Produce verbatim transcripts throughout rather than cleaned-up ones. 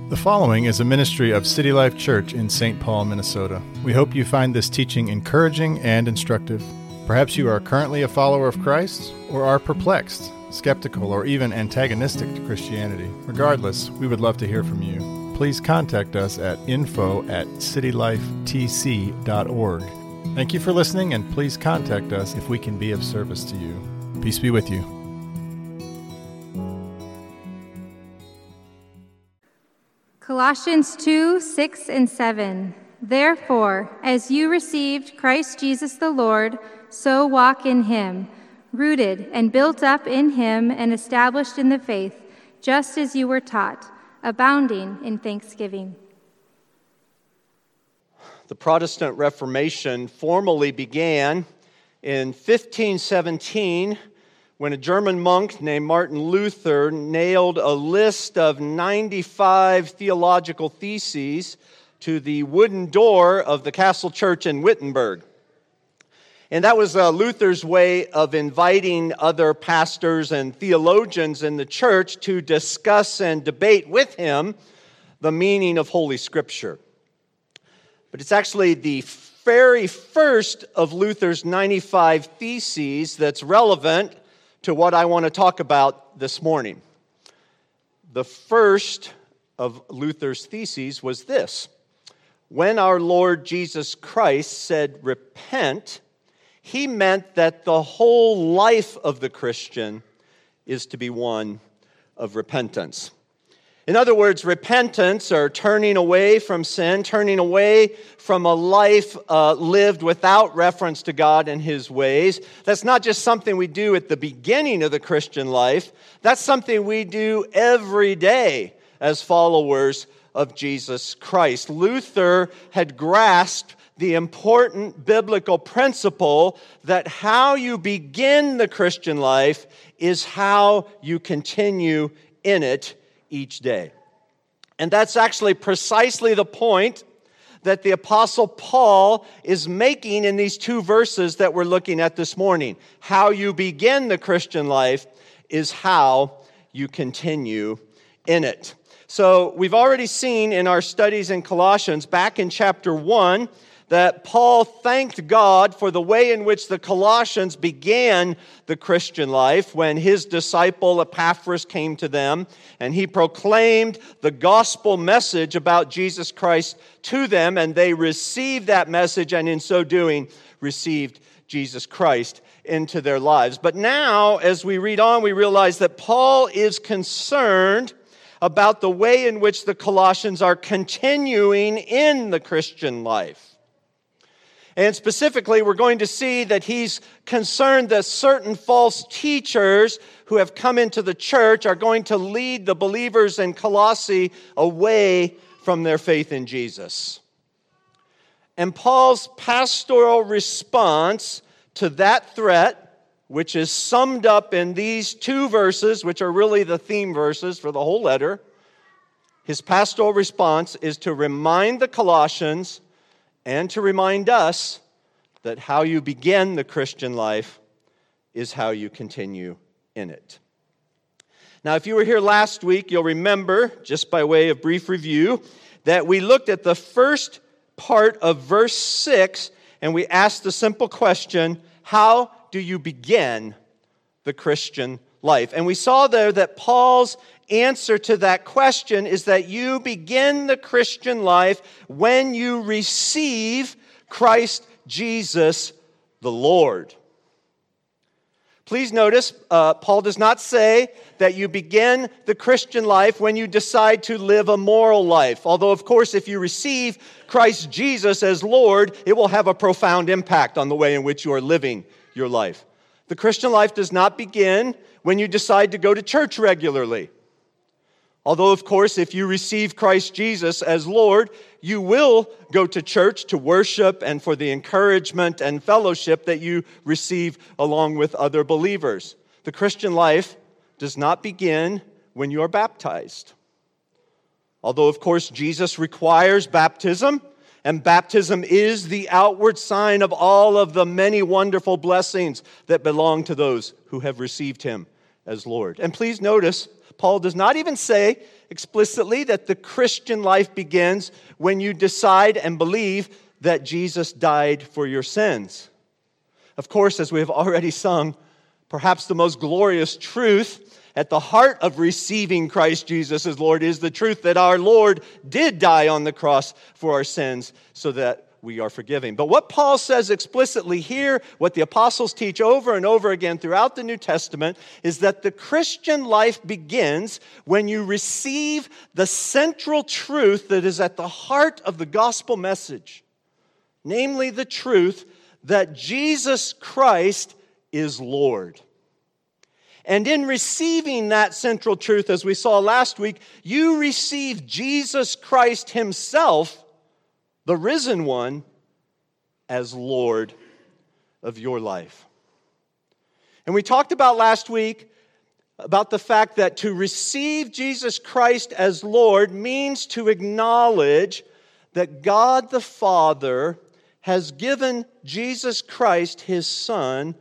The following is a ministry of City Life Church in Saint Paul, Minnesota. We hope you find this teaching encouraging and instructive. Perhaps you are currently a follower of Christ or are perplexed, skeptical, or even antagonistic to Christianity. Regardless, we would love to hear from you. Please contact us at info at citylifetc dot org. Thank you for listening, and please contact us if we can be of service to you. Peace be with you. Colossians two, six, and seven. Therefore, as you received Christ Jesus the Lord, so walk in him, rooted and built up in him and established in the faith, just as you were taught, abounding in thanksgiving. The Protestant Reformation formally began in fifteen seventeen when a German monk named Martin Luther nailed a list of ninety-five theological theses to the wooden door of the castle church in Wittenberg. And that was uh, Luther's way of inviting other pastors and theologians in the church to discuss and debate with him the meaning of Holy Scripture. But it's actually the very first of Luther's ninety-five theses that's relevant to what I want to talk about this morning. The first of Luther's theses was this: when our Lord Jesus Christ said, "Repent," he meant that the whole life of the Christian is to be one of repentance. In other words, repentance, or turning away from sin, turning away from a life uh, lived without reference to God and his ways. That's not just something we do at the beginning of the Christian life. That's something we do every day as followers of Jesus Christ. Luther had grasped the important biblical principle that how you begin the Christian life is how you continue in it each day. And that's actually precisely the point that the Apostle Paul is making in these two verses that we're looking at this morning. How you begin the Christian life is how you continue in it. So we've already seen in our studies in Colossians, back in chapter one, that Paul thanked God for the way in which the Colossians began the Christian life when his disciple Epaphras came to them and he proclaimed the gospel message about Jesus Christ to them, and they received that message, and in so doing received Jesus Christ into their lives. But now, as we read on, we realize that Paul is concerned about the way in which the Colossians are continuing in the Christian life. And specifically, we're going to see that he's concerned that certain false teachers who have come into the church are going to lead the believers in Colossae away from their faith in Jesus. And Paul's pastoral response to that threat, which is summed up in these two verses, which are really the theme verses for the whole letter, his pastoral response is to remind the Colossians and to remind us that how you begin the Christian life is how you continue in it. Now, if you were here last week, you'll remember, just by way of brief review, that we looked at the first part of verse six, and we asked the simple question, how do you begin the Christian life? And we saw there that Paul's answer to that question is that you begin the Christian life when you receive Christ Jesus the Lord. Please notice, uh, Paul does not say that you begin the Christian life when you decide to live a moral life. Although, of course, if you receive Christ Jesus as Lord, it will have a profound impact on the way in which you are living your life. The Christian life does not begin when you decide to go to church regularly. Although, of course, if you receive Christ Jesus as Lord, you will go to church to worship and for the encouragement and fellowship that you receive along with other believers. The Christian life does not begin when you are baptized. Although, of course, Jesus requires baptism, and baptism is the outward sign of all of the many wonderful blessings that belong to those who have received Him as Lord. And please notice, Paul does not even say explicitly that the Christian life begins when you decide and believe that Jesus died for your sins. Of course, as we have already sung, perhaps the most glorious truth at the heart of receiving Christ Jesus as Lord is the truth that our Lord did die on the cross for our sins so that we are forgiven. But what Paul says explicitly here, what the apostles teach over and over again throughout the New Testament, is that the Christian life begins when you receive the central truth that is at the heart of the gospel message, namely the truth that Jesus Christ is Lord. And in receiving that central truth, as we saw last week, you receive Jesus Christ himself, the risen one, as Lord of your life. And we talked about last week about the fact that to receive Jesus Christ as Lord means to acknowledge that God the Father has given Jesus Christ, his Son,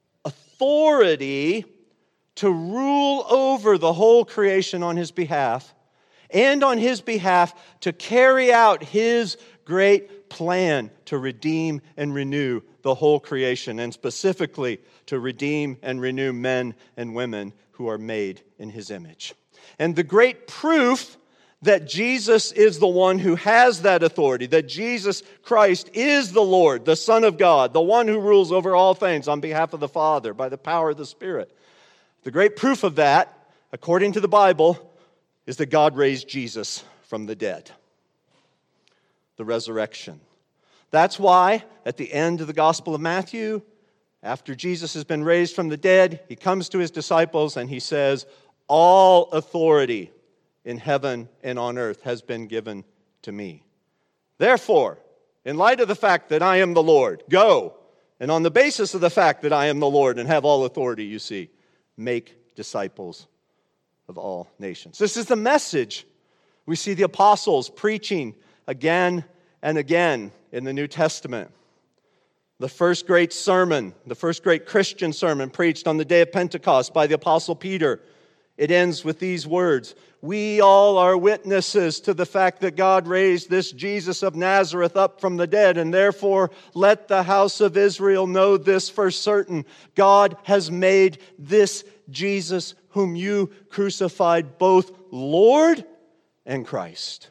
authority to rule over the whole creation on his behalf, and on his behalf to carry out his great plan to redeem and renew the whole creation, and specifically to redeem and renew men and women who are made in his image. And the great proof that Jesus is the one who has that authority, that Jesus Christ is the Lord, the Son of God, the one who rules over all things on behalf of the Father by the power of the Spirit. The great proof of that, according to the Bible, is that God raised Jesus from the dead. The resurrection. That's why, at the end of the Gospel of Matthew, after Jesus has been raised from the dead, he comes to his disciples and he says, "All authority in heaven and on earth has been given to me. Therefore, in light of the fact that I am the Lord, go, and on the basis of the fact that I am the Lord and have all authority, you see, make disciples of all nations." This is the message we see the apostles preaching again and again in the New Testament. The first great sermon, the first great Christian sermon preached on the day of Pentecost by the apostle Peter, it ends with these words, "We all are witnesses to the fact that God raised this Jesus of Nazareth up from the dead, and therefore let the house of Israel know this for certain. God has made this Jesus whom you crucified both Lord and Christ."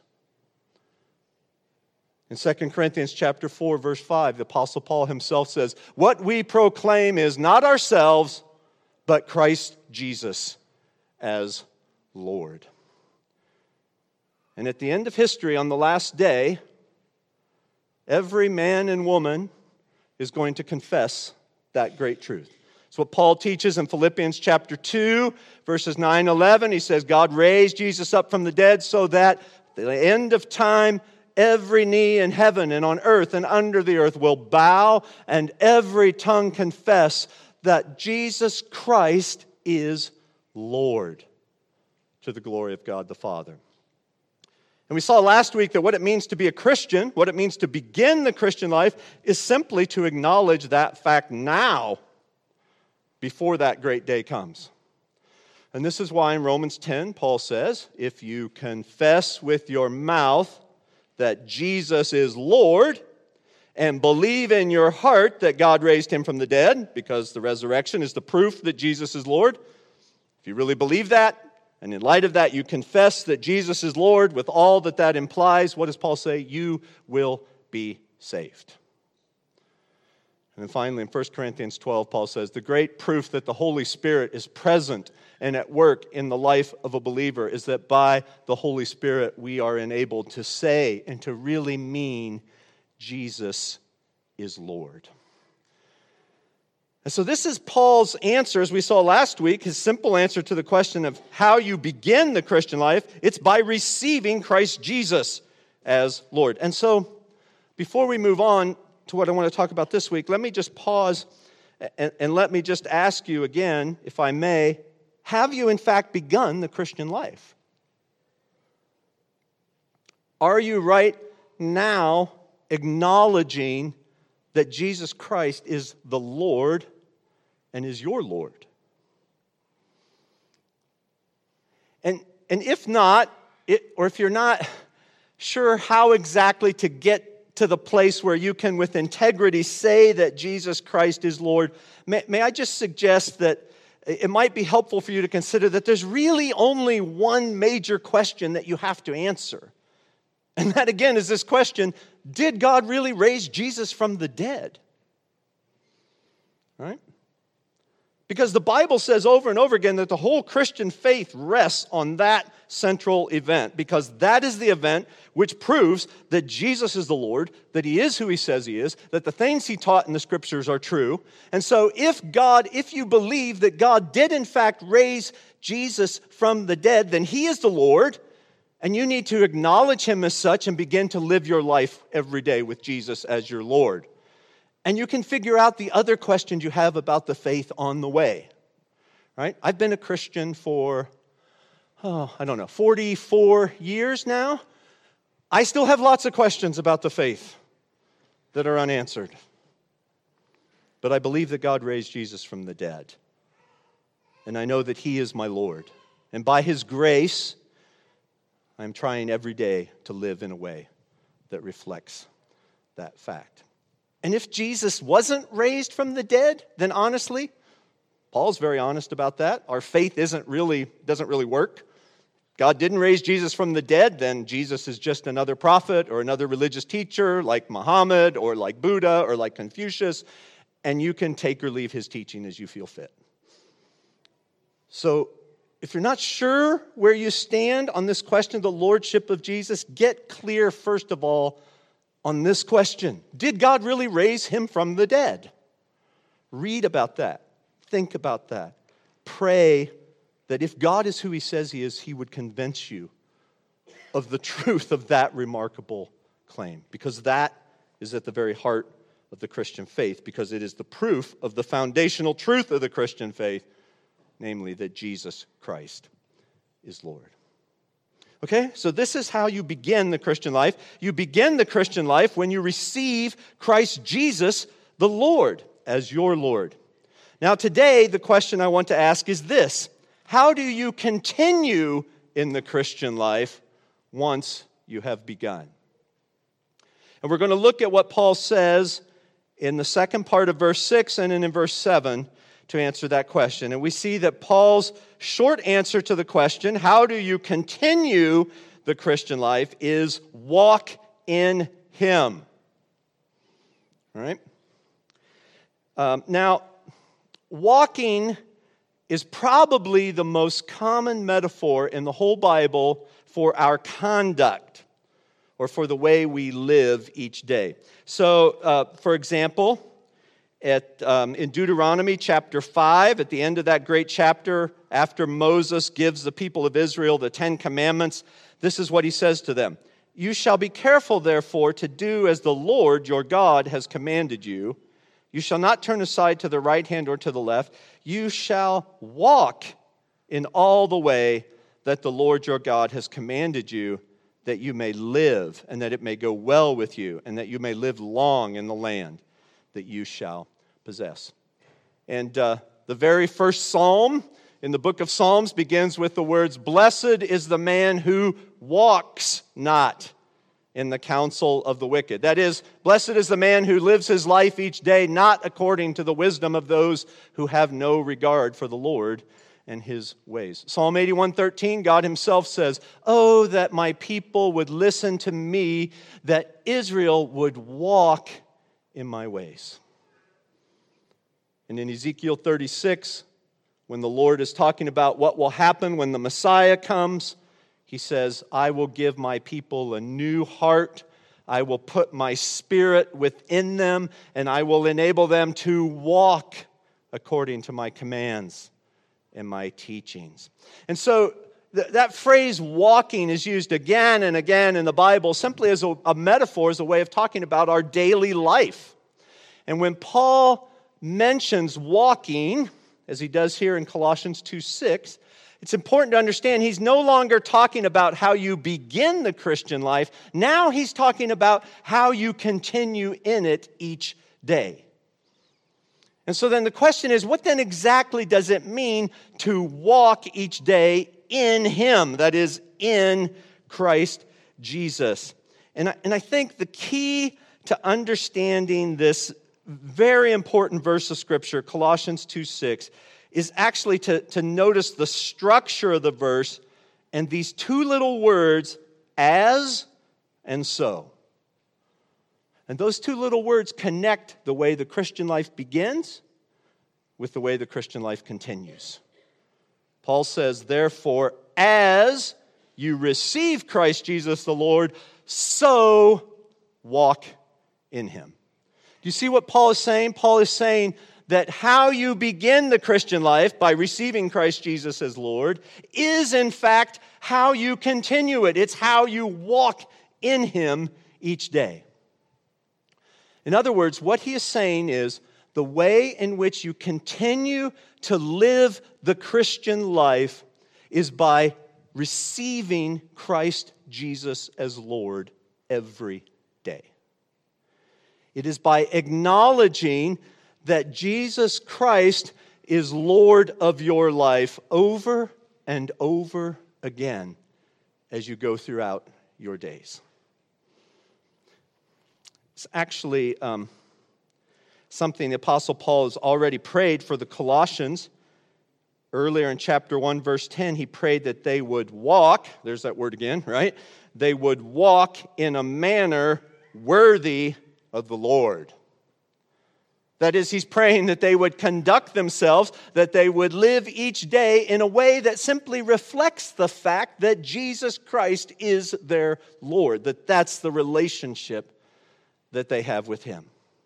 In Second Corinthians chapter four, verse five, the apostle Paul himself says, "What we proclaim is not ourselves, but Christ Jesus as Lord." And at the end of history, on the last day, every man and woman is going to confess that great truth. It's what Paul teaches in Philippians chapter two, verses nine and eleven. He says, God raised Jesus up from the dead so that at the end of time, every knee in heaven and on earth and under the earth will bow, and every tongue confess that Jesus Christ is Lord, to the glory of God the Father. And we saw last week that what it means to be a Christian, what it means to begin the Christian life, is simply to acknowledge that fact now, before that great day comes. And this is why in Romans ten, Paul says, if you confess with your mouth that Jesus is Lord, and believe in your heart that God raised him from the dead, because the resurrection is the proof that Jesus is Lord, if you really believe that, and in light of that you confess that Jesus is Lord with all that that implies, what does Paul say? You will be saved. And then finally in First Corinthians twelve, Paul says, the great proof that the Holy Spirit is present and at work in the life of a believer is that by the Holy Spirit we are enabled to say and to really mean Jesus is Lord. And so this is Paul's answer, as we saw last week, his simple answer to the question of how you begin the Christian life. It's by receiving Christ Jesus as Lord. And so before we move on to what I want to talk about this week, let me just pause and, and let me just ask you again, if I may, have you in fact begun the Christian life? Are you right now acknowledging that Jesus Christ is the Lord and is your Lord? And, and if not, it, or if you're not sure how exactly to get to the place where you can with integrity say that Jesus Christ is Lord, may, may I just suggest that it might be helpful for you to consider that there's really only one major question that you have to answer. And that again is this question, did God really raise Jesus from the dead? Right? Because the Bible says over and over again that the whole Christian faith rests on that central event, because that is the event which proves that Jesus is the Lord, that He is who He says He is, that the things He taught in the Scriptures are true. And so if God, if you believe that God did in fact raise Jesus from the dead, then He is the Lord, and you need to acknowledge Him as such and begin to live your life every day with Jesus as your Lord. And you can figure out the other questions you have about the faith on the way. Right? I've been a Christian for, oh, I don't know, forty-four years now. I still have lots of questions about the faith that are unanswered. But I believe that God raised Jesus from the dead. And I know that He is my Lord. And by His grace, I'm trying every day to live in a way that reflects that fact. And if Jesus wasn't raised from the dead, then honestly, Paul's very honest about that. Our faith isn't really, doesn't really work. God didn't raise Jesus from the dead, then Jesus is just another prophet or another religious teacher like Muhammad or like Buddha or like Confucius, and you can take or leave his teaching as you feel fit. So if you're not sure where you stand on this question of the lordship of Jesus, get clear, first of all, on this question. Did God really raise Him from the dead? Read about that. Think about that. Pray that if God is who He says He is, He would convince you of the truth of that remarkable claim. Because that is at the very heart of the Christian faith. Because it is the proof of the foundational truth of the Christian faith, namely that Jesus Christ is Lord. Okay, so this is how you begin the Christian life. You begin the Christian life when you receive Christ Jesus, the Lord, as your Lord. Now today, the question I want to ask is this: how do you continue in the Christian life once you have begun? And we're going to look at what Paul says in the second part of verse six and then in verse seven to answer that question. And we see that Paul's short answer to the question, how do you continue the Christian life, is walk in Him. All right? Um, now, walking is probably the most common metaphor in the whole Bible for our conduct or for the way we live each day. So, uh, for example, At, um, in Deuteronomy chapter five, at the end of that great chapter, after Moses gives the people of Israel the Ten Commandments, this is what he says to them. You shall be careful, therefore, to do as the Lord your God has commanded you. You shall not turn aside to the right hand or to the left. You shall walk in all the way that the Lord your God has commanded you, that you may live, and that it may go well with you, and that you may live long in the land that you shall possess. And uh, the very first psalm in the book of Psalms begins with the words, blessed is the man who walks not in the counsel of the wicked. That is, blessed is the man who lives his life each day not according to the wisdom of those who have no regard for the Lord and His ways. Psalm eighty-one thirteen, God Himself says, oh, that my people would listen to me, that Israel would walk in my ways. And in Ezekiel thirty-six, when the Lord is talking about what will happen when the Messiah comes, He says, I will give my people a new heart. I will put my spirit within them, and I will enable them to walk according to my commands and my teachings. And so th- that phrase walking is used again and again in the Bible simply as a, a metaphor, as a way of talking about our daily life. And when Paul mentions walking, as he does here in Colossians two six, it's important to understand he's no longer talking about how you begin the Christian life. Now he's talking about how you continue in it each day. And so then the question is, what then exactly does it mean to walk each day in him, that is, in Christ Jesus. And I, and I think the key to understanding this very important verse of Scripture, Colossians two six, is actually to, to notice the structure of the verse and these two little words, as and so. And those two little words connect the way the Christian life begins with the way the Christian life continues. Paul says, therefore, as you receive Christ Jesus the Lord, so walk in him. Do you see what Paul is saying? Paul is saying that how you begin the Christian life by receiving Christ Jesus as Lord is in fact how you continue it. It's how you walk in him each day. In other words, what he is saying is the way in which you continue to live the Christian life is by receiving Christ Jesus as Lord every day. It is by acknowledging that Jesus Christ is Lord of your life over and over again as you go throughout your days. It's actually um, something the Apostle Paul has already prayed for the Colossians. Earlier in chapter one, verse ten, he prayed that they would walk, there's that word again, right? They would walk in a manner worthy of the Lord. That is, he's praying that they would conduct themselves, that they would live each day in a way that simply reflects the fact that Jesus Christ is their Lord, that that's the relationship that they have with him.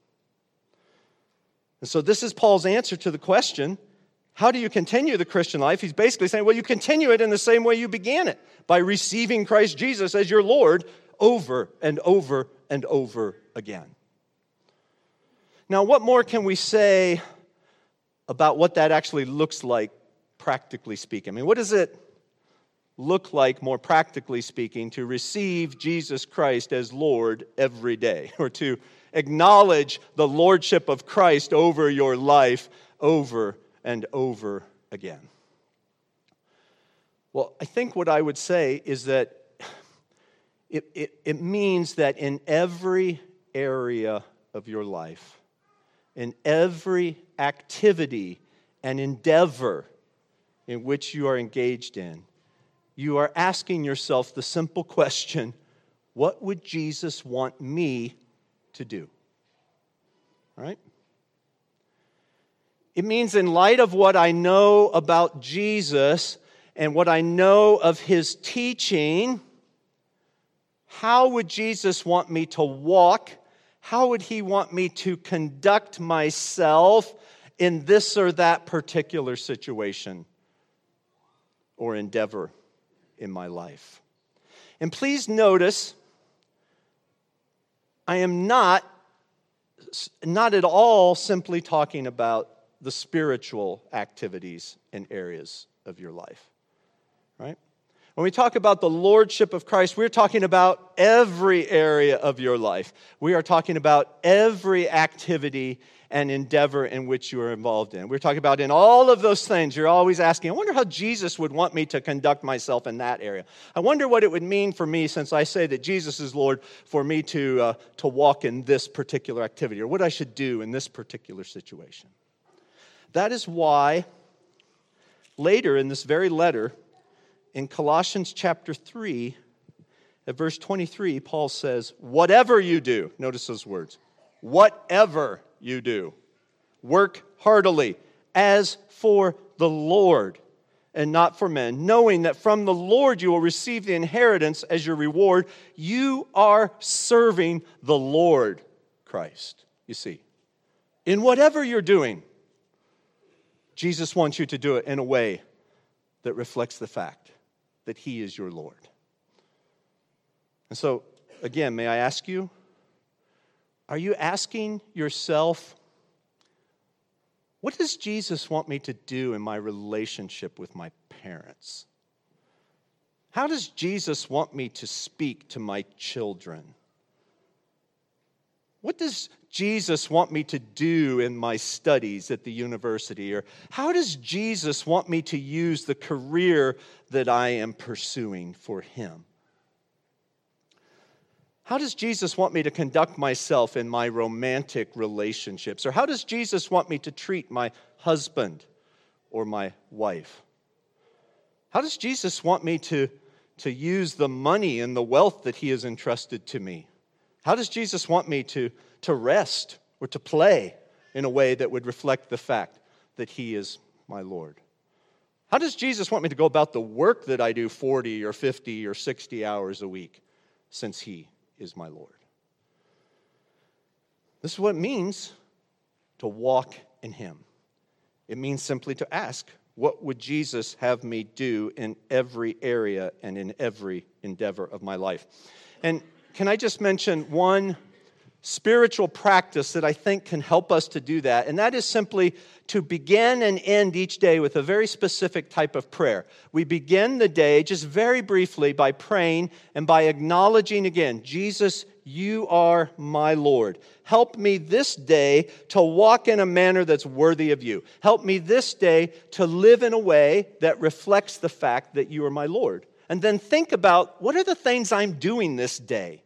And so this is Paul's answer to the question, how do you continue the Christian life? He's basically saying, well, you continue it in the same way you began it, by receiving Christ Jesus as your Lord over and over and over again. Now, what more can we say about what that actually looks like, practically speaking? I mean, what does it look like, more practically speaking, to receive Jesus Christ as Lord every day, or to acknowledge the lordship of Christ over your life over and over again? Well, I think what I would say is that it, it, it means that in every area of your life, in every activity and endeavor in which you are engaged in, you are asking yourself the simple question, what would Jesus want me to do? All right? It means in light of what I know about Jesus and what I know of his teaching, how would Jesus want me to walk? How would he want me to conduct myself in this or that particular situation or endeavor in my life? And please notice, I am not, not at all simply talking about the spiritual activities and areas of your life, right? When we talk about the lordship of Christ, we're talking about every area of your life. We are talking about every activity and endeavor in which you are involved in. We're talking about in all of those things, you're always asking, I wonder how Jesus would want me to conduct myself in that area. I wonder what it would mean for me, since I say that Jesus is Lord, for me to, uh, to walk in this particular activity, or what I should do in this particular situation. That is why later in this very letter, in Colossians chapter three, at verse twenty-three, Paul says, whatever you do, notice those words, whatever you do, work heartily, as for the Lord, and not for men, knowing that from the Lord you will receive the inheritance as your reward. You are serving the Lord Christ. You see, in whatever you're doing, Jesus wants you to do it in a way that reflects the fact that he is your Lord. And so, again, may I ask you, are you asking yourself, what does Jesus want me to do in my relationship with my parents? How does Jesus want me to speak to my children? what does Jesus want me to do in my studies at the university? Or how does Jesus want me to use the career that I am pursuing for him? How does Jesus want me to conduct myself in my romantic relationships? Or how does Jesus want me to treat my husband or my wife? How does Jesus want me to, to use the money and the wealth that he has entrusted to me? How does Jesus want me to, to rest or to play in a way that would reflect the fact that he is my Lord? How does Jesus want me to go about the work that I do forty or fifty or sixty hours a week, since he is my Lord? This is what it means to walk in him. It means simply to ask, what would Jesus have me do in every area and in every endeavor of my life? And can I just mention one spiritual practice that I think can help us to do that, and that is simply to begin and end each day with a very specific type of prayer. We begin the day just very briefly by praying and by acknowledging again, Jesus, you are my Lord. Help me this day to walk in a manner that's worthy of you. Help me this day to live in a way that reflects the fact that you are my Lord. And then think about, what are the things I'm doing this day?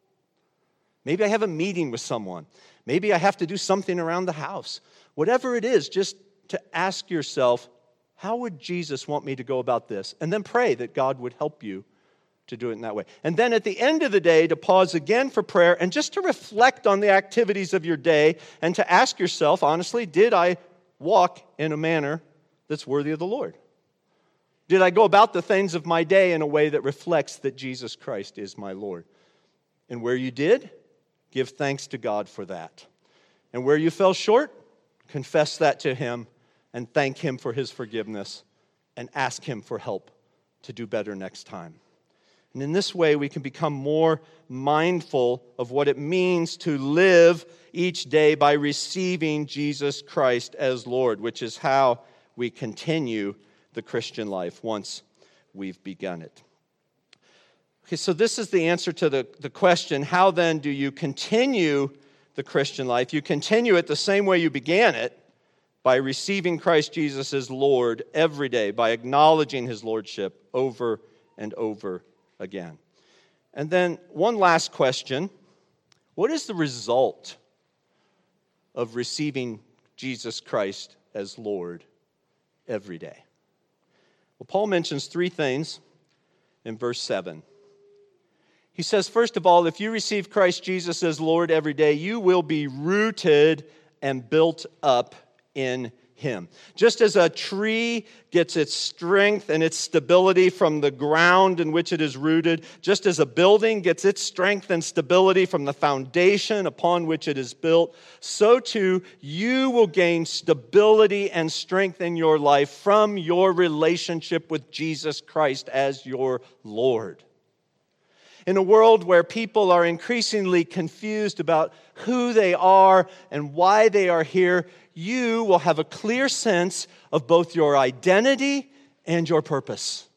Maybe I have a meeting with someone. Maybe I have to do something around the house. Whatever it is, just to ask yourself, how would Jesus want me to go about this? And then pray that God would help you to do it in that way. And then at the end of the day, to pause again for prayer and just to reflect on the activities of your day and to ask yourself, honestly, did I walk in a manner that's worthy of the Lord? Did I go about the things of my day in a way that reflects that Jesus Christ is my Lord? And where you did, give thanks to God for that. And where you fell short, confess that to him and thank him for his forgiveness and ask him for help to do better next time. And in this way, we can become more mindful of what it means to live each day by receiving Jesus Christ as Lord, which is how we continue the Christian life once we've begun it. Okay, so this is the answer to the, the question, how then do you continue the Christian life? You continue it the same way you began it, by receiving Christ Jesus as Lord every day, by acknowledging his lordship over and over again. And then one last question, what is the result of receiving Jesus Christ as Lord every day? Well, Paul mentions three things in verse seven. He says, first of all, if you receive Christ Jesus as Lord every day, you will be rooted and built up in him. Just as a tree gets its strength and its stability from the ground in which it is rooted, just as a building gets its strength and stability from the foundation upon which it is built, so too you will gain stability and strength in your life from your relationship with Jesus Christ as your Lord. In a world where people are increasingly confused about who they are and why they are here, you will have a clear sense of both your identity and your purpose.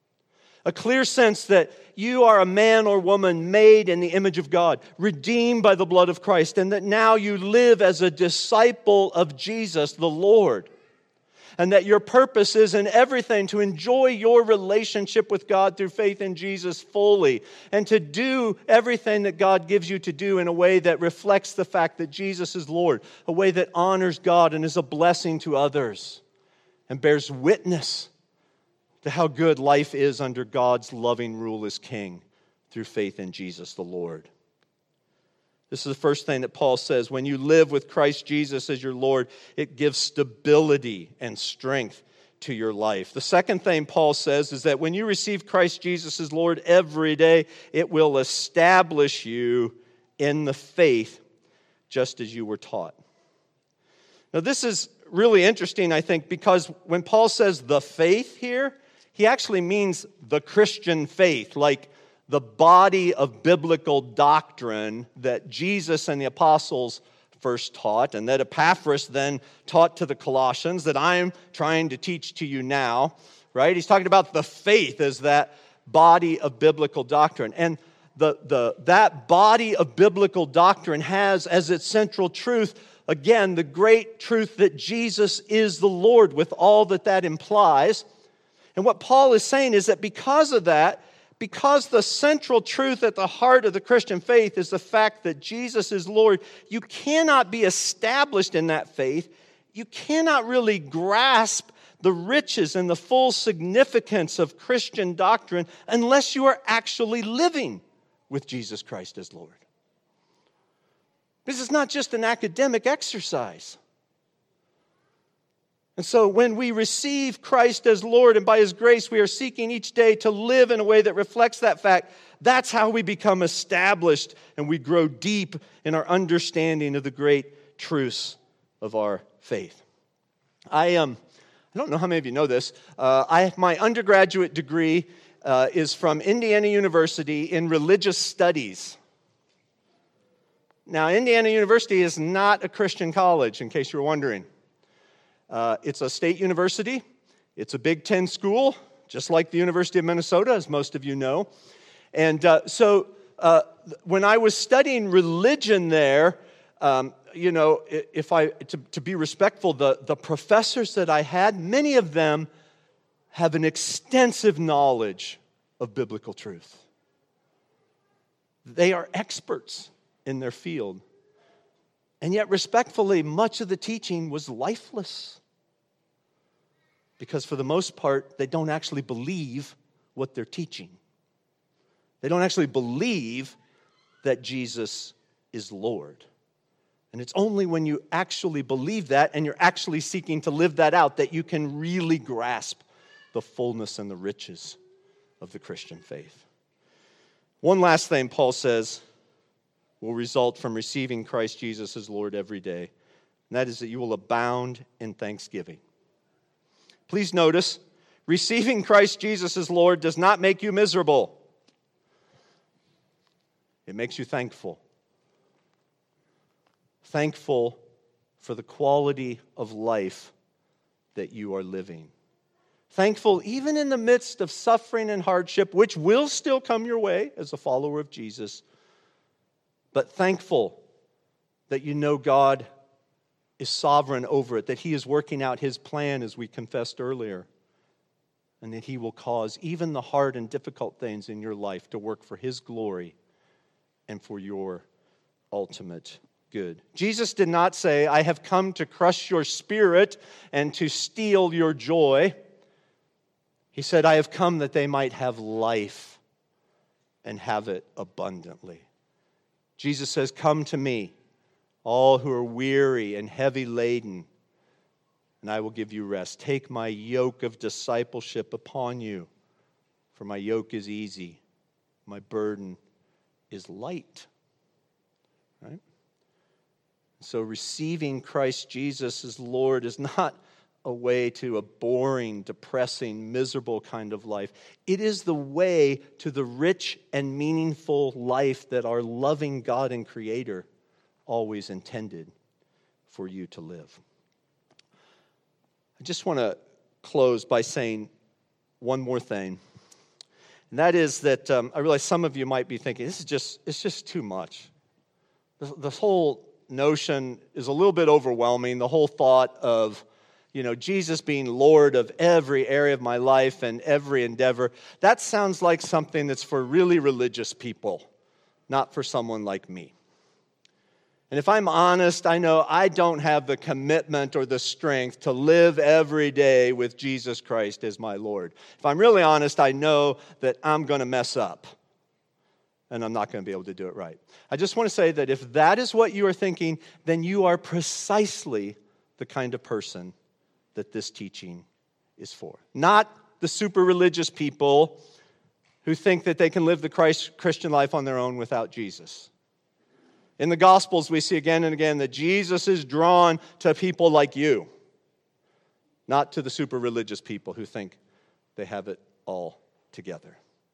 A clear sense that you are a man or woman made in the image of God, redeemed by the blood of Christ, and that now you live as a disciple of Jesus, the Lord. And that your purpose is in everything to enjoy your relationship with God through faith in Jesus fully, and to do everything that God gives you to do in a way that reflects the fact that Jesus is Lord, a way that honors God and is a blessing to others, and bears witness to how good life is under God's loving rule as King through faith in Jesus the Lord. This is the first thing that Paul says. When you live with Christ Jesus as your Lord, it gives stability and strength to your life. The second thing Paul says is that when you receive Christ Jesus as Lord every day, it will establish you in the faith just as you were taught. Now, this is really interesting, I think, because when Paul says the faith here, he actually means the Christian faith, like the body of biblical doctrine that Jesus and the apostles first taught, and that Epaphras then taught to the Colossians, that I'm trying to teach to you now, right? He's talking about the faith as that body of biblical doctrine. And the, the, that body of biblical doctrine has as its central truth, again, the great truth that Jesus is the Lord, with all that that implies. And what Paul is saying is that because of that, because the central truth at the heart of the Christian faith is the fact that Jesus is Lord, you cannot be established in that faith. You cannot really grasp the riches and the full significance of Christian doctrine unless you are actually living with Jesus Christ as Lord. This is not just an academic exercise. And so when we receive Christ as Lord and by His grace we are seeking each day to live in a way that reflects that fact, that's how we become established and we grow deep in our understanding of the great truths of our faith. I um, I don't know how many of you know this. Uh, I my undergraduate degree uh, is from Indiana University in religious studies. Now, Indiana University is not a Christian college, in case you were wondering. Uh, it's a state university. It's a Big Ten school, just like the University of Minnesota, as most of you know. And uh, so uh, when I was studying religion there, um, you know, if I to, to be respectful, the, the professors that I had, many of them have an extensive knowledge of biblical truth. They are experts in their field. And yet, respectfully, much of the teaching was lifeless. Because for the most part, they don't actually believe what they're teaching. They don't actually believe that Jesus is Lord. And it's only when you actually believe that and you're actually seeking to live that out that you can really grasp the fullness and the riches of the Christian faith. One last thing Paul says will result from receiving Christ Jesus as Lord every day, and that is that you will abound in thanksgiving. Please notice, receiving Christ Jesus as Lord does not make you miserable. It makes you thankful. Thankful for the quality of life that you are living. Thankful even in the midst of suffering and hardship, which will still come your way as a follower of Jesus, but thankful that you know God is sovereign over it, that He is working out His plan as we confessed earlier, and that He will cause even the hard and difficult things in your life to work for His glory and for your ultimate good. Jesus did not say, I have come to crush your spirit and to steal your joy. He said, I have come that they might have life and have it abundantly. Jesus says, come to me, all who are weary and heavy laden, and I will give you rest. Take my yoke of discipleship upon you, for my yoke is easy, my burden is light. Right? So receiving Christ Jesus as Lord is not a way to a boring, depressing, miserable kind of life. It is the way to the rich and meaningful life that our loving God and Creator always intended for you to live. I just want to close by saying one more thing. And that is that um, I realize some of you might be thinking, this is just, it's just too much. This, this whole notion is a little bit overwhelming. The whole thought of, you know, Jesus being Lord of every area of my life and every endeavor, that sounds like something that's for really religious people, not for someone like me. And if I'm honest, I know I don't have the commitment or the strength to live every day with Jesus Christ as my Lord. If I'm really honest, I know that I'm going to mess up, and I'm not going to be able to do it right. I just want to say that if that is what you are thinking, then you are precisely the kind of person that this teaching is for. Not the super religious people who think that they can live the Christ, Christian life on their own without Jesus. In the Gospels, we see again and again that Jesus is drawn to people like you, not to the super religious people who think they have it all together.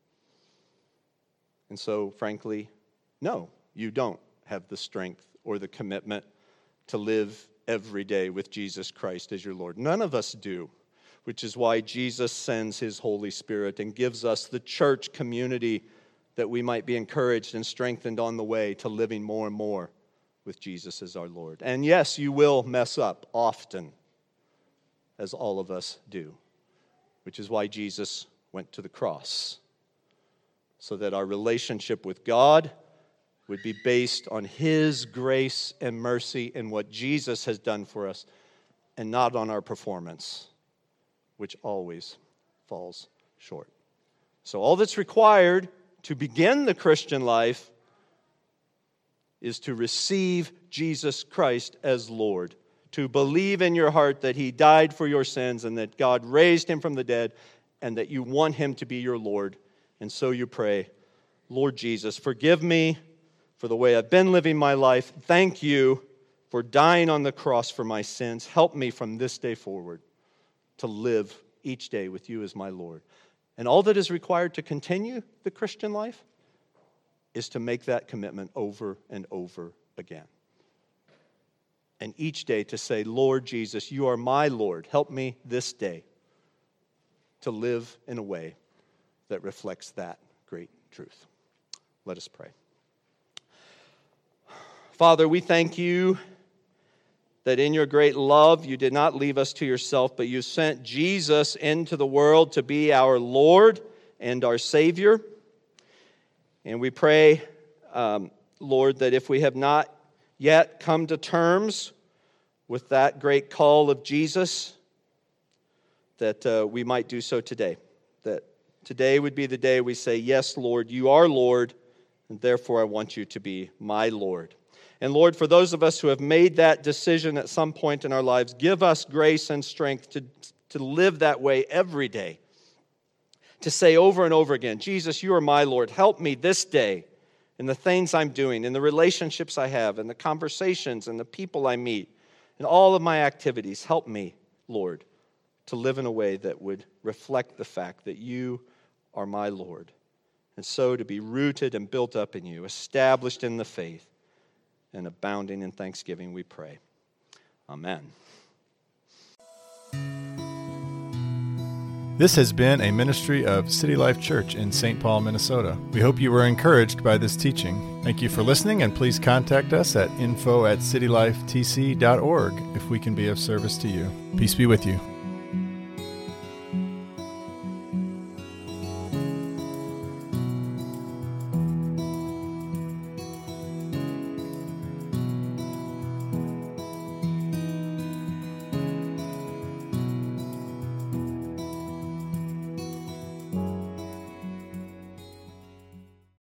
And so, frankly, no, you don't have the strength or the commitment to live every day with Jesus Christ as your Lord. None of us do, which is why Jesus sends His Holy Spirit and gives us the church community that we might be encouraged and strengthened on the way to living more and more with Jesus as our Lord. And yes, you will mess up often, as all of us do, which is why Jesus went to the cross, so that our relationship with God would be based on His grace and mercy and what Jesus has done for us, and not on our performance, which always falls short. So all that's required to begin the Christian life is to receive Jesus Christ as Lord, to believe in your heart that He died for your sins and that God raised Him from the dead and that you want Him to be your Lord. And so you pray, Lord Jesus, forgive me for the way I've been living my life. Thank you for dying on the cross for my sins. Help me from this day forward to live each day with you as my Lord. And all that is required to continue the Christian life is to make that commitment over and over again. And each day to say, Lord Jesus, you are my Lord. Help me this day to live in a way that reflects that great truth. Let us pray. Father, we thank you that in your great love you did not leave us to yourself, but you sent Jesus into the world to be our Lord and our Savior. And we pray, um, Lord, that if we have not yet come to terms with that great call of Jesus, that uh, we might do so today. That today would be the day we say, yes, Lord, you are Lord, and therefore I want you to be my Lord. And Lord, for those of us who have made that decision at some point in our lives, give us grace and strength to, to live that way every day. To say over and over again, Jesus, you are my Lord. Help me this day in the things I'm doing, in the relationships I have, in the conversations and the people I meet, in all of my activities. Help me, Lord, to live in a way that would reflect the fact that you are my Lord. And so to be rooted and built up in you, established in the faith, and abounding in thanksgiving, we pray. Amen. This has been a ministry of City Life Church in Saint Paul, Minnesota. We hope you were encouraged by this teaching. Thank you for listening, and please contact us at info at citylifetc dot org if we can be of service to you. Peace be with you.